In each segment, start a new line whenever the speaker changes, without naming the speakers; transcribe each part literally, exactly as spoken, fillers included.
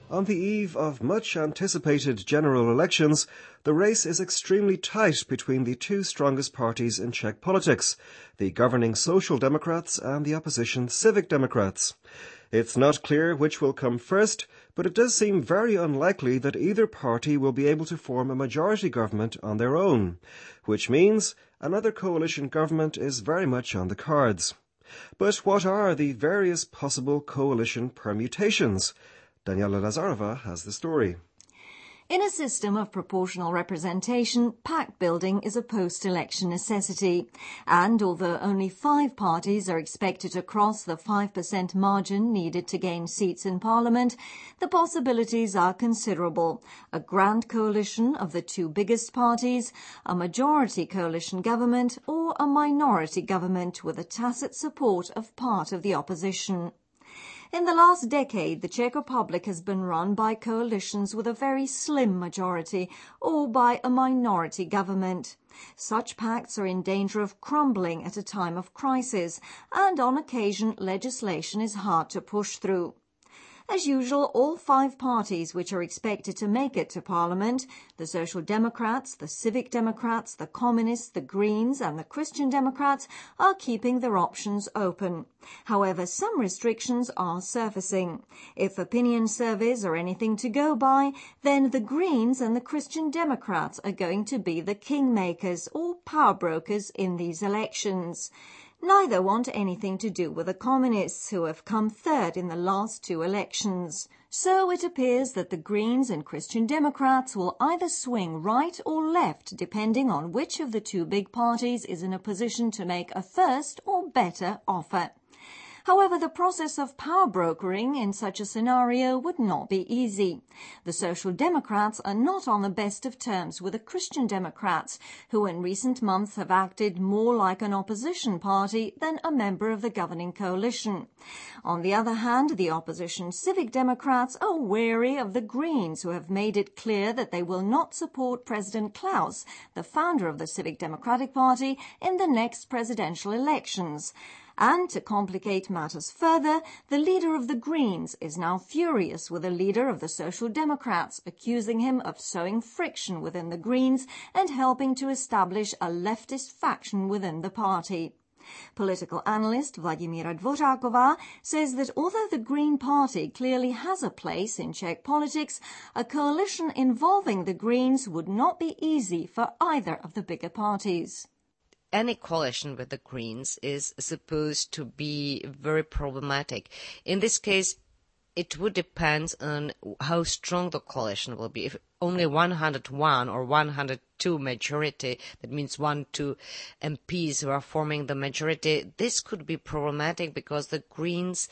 On the eve of much-anticipated general elections, the race is extremely tight between the two strongest parties in Czech politics, the governing Social Democrats and the opposition Civic Democrats. It's not clear which will come first, but it does seem very unlikely that either party will be able to form a majority government on their own, which means another coalition government is very much on the cards. But what are the various possible coalition permutations? Daniela Lazarova has the story.
In a system of proportional representation, pact building is a post-election necessity. And although only five parties are expected to cross the five percent margin needed to gain seats in Parliament, the possibilities are considerable. A grand coalition of the two biggest parties, a majority coalition government, or a minority government with the tacit support of part of the opposition. In the last decade, the Czech Republic has been run by coalitions with a very slim majority or by a minority government. Such pacts are in danger of crumbling at a time of crisis, and on occasion legislation is hard to push through. As usual, all five parties which are expected to make it to Parliament, the Social Democrats, the Civic Democrats, the Communists, the Greens and the Christian Democrats, are keeping their options open. However, some restrictions are surfacing. If opinion surveys are anything to go by, then the Greens and the Christian Democrats are going to be the kingmakers or power brokers in these elections. Neither want anything to do with the Communists, who have come third in the last two elections. So it appears that the Greens and Christian Democrats will either swing right or left, depending on which of the two big parties is in a position to make a first or better offer. However, the process of power brokering in such a scenario would not be easy. The Social Democrats are not on the best of terms with the Christian Democrats, who in recent months have acted more like an opposition party than a member of the governing coalition. On the other hand, the opposition Civic Democrats are wary of the Greens, who have made it clear that they will not support President Klaus, the founder of the Civic Democratic Party, in the next presidential elections. And to complicate matters further, the leader of the Greens is now furious with the leader of the Social Democrats, accusing him of sowing friction within the Greens and helping to establish a leftist faction within the party. Political analyst Vladimíra Dvořáková says that although the Green Party clearly has a place in Czech politics, a coalition involving the Greens would not be easy for either of the bigger parties.
Any coalition with the Greens is supposed to be very problematic. In this case, it would depend on how strong the coalition will be. If only one hundred one or one hundred two majority, that means one, two M Ps who are forming the majority, this could be problematic because the Greens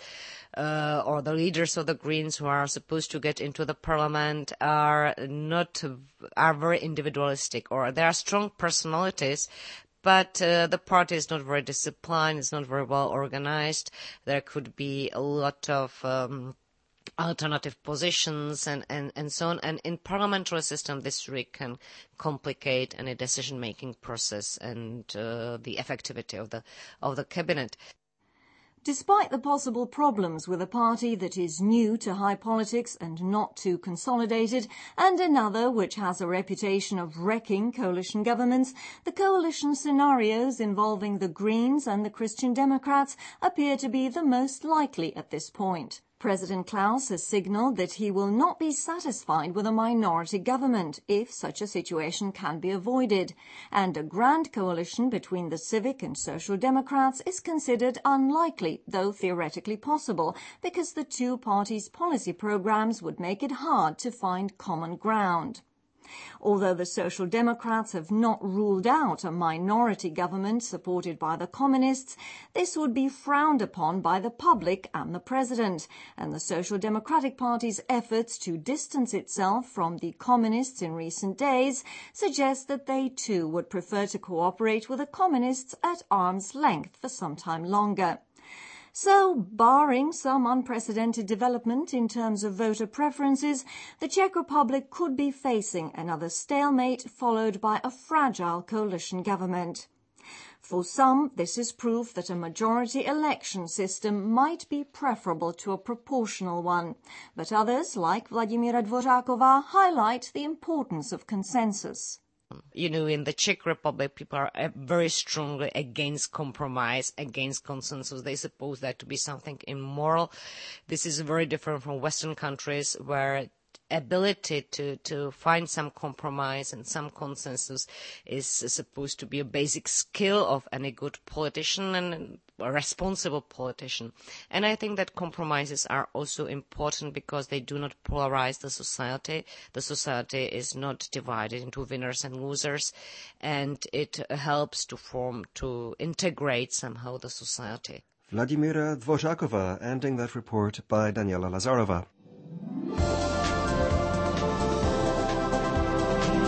uh, or the leaders of the Greens who are supposed to get into the parliament are not, are very individualistic, or there are strong personalities, but uh, the party is not very disciplined, it's not very well organized. There could be a lot of um, alternative positions and, and, and so on. And in parliamentary system, this really can complicate any decision-making process and uh, the effectivity of the of the cabinet.
Despite the possible problems with a party that is new to high politics and not too consolidated, and another which has a reputation of wrecking coalition governments, the coalition scenarios involving the Greens and the Christian Democrats appear to be the most likely at this point. President Klaus has signalled that he will not be satisfied with a minority government if such a situation can be avoided, and a grand coalition between the Civic and Social Democrats is considered unlikely, though theoretically possible, because the two parties' policy programmes would make it hard to find common ground. Although the Social Democrats have not ruled out a minority government supported by the Communists, this would be frowned upon by the public and the President, and the Social Democratic Party's efforts to distance itself from the Communists in recent days suggest that they too would prefer to cooperate with the Communists at arm's length for some time longer. So, barring some unprecedented development in terms of voter preferences, the Czech Republic could be facing another stalemate followed by a fragile coalition government. For some, this is proof that a majority election system might be preferable to a proportional one. But others, like Vladimíra Dvořáková, highlight the importance of consensus.
You know, in the Czech Republic, people are very strongly against compromise, against consensus. They suppose that to be something immoral. This is very different from Western countries, where ability to, to find some compromise and some consensus is supposed to be a basic skill of any good politician and a responsible politician. And I think that compromises are also important because they do not polarize the society. The society is not divided into winners and losers, and it helps to form, to integrate somehow the society.
Vladimíra Dvořáková, ending that report by Daniela Lazarova.